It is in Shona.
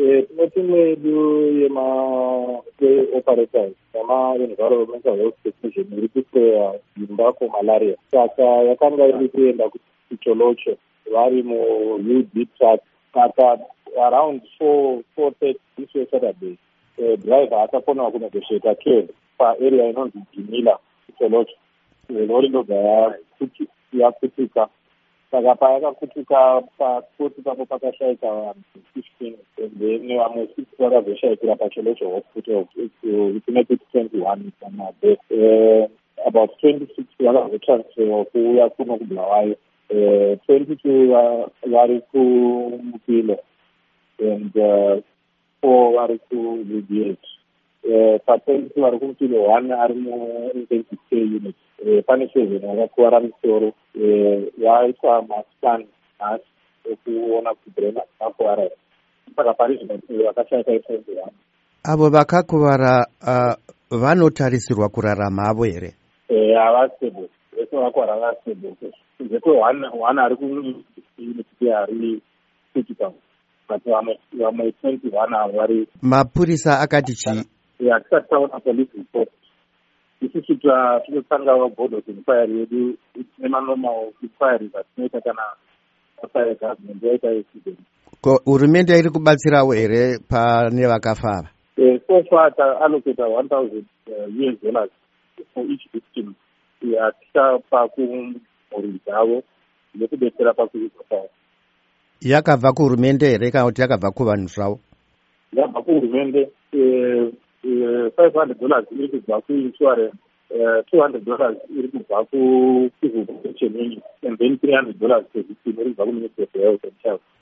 Tinoti mwedu yeoperators nema-environmental health technician iri kuhleya dzimba for malaria. Saka yakanga iri kuenda kucholocho vari mu-UD track. Saka around 4:30 this way Saturday, driver akakona kunegotiata care paarea inonzi Jimila kucholocho. Lori ndobva yakutika. Saka payakakutika pasipoti papo pakashaika vanhu 15 then vamwe 6 vakazoshaikira pacholocho hospital kune 21 pamabe. About 26 vakazotransferwa kuuya kuno kuBulawayo, 22 vari kuMupilo and 4 vari kuUDH. Pa22 vari kuMupilo 1 ari mu-intensive care unit. Pane 7 vakakuvara misoro vaitwa mascan nhasi ekuona kuti brain akakuvara. Saka pari zvino vakashaika 21. Avo vakakuvara vanotarisirwa kurarama havo here? Havastable, vese vakuvara vastable. Zvekwe 1 ari kuunity ari critical, but vamwe 21 vari. Mapurisa akati chii? Hatisati taona police report. Isusu tinotanga board of inquiry yedu nemanormal inquiries atinoita kana afire government yaita accident. Hurumende iri kubatsirawo here pane vakafara? So far allocate $1,000 for each victim. Tichapa kumhuri dzavo nekudetsera pakuipa kwavo. Yakabva kuhurumende here kana kuti yakabva kuvanhu zvavo? Yabva kuhurumende. $500 iri kubva kuinsurance, $200 iri kubva kucivil protection unit, and then $300 per victim iri kubva kuMinistry of Health and Child.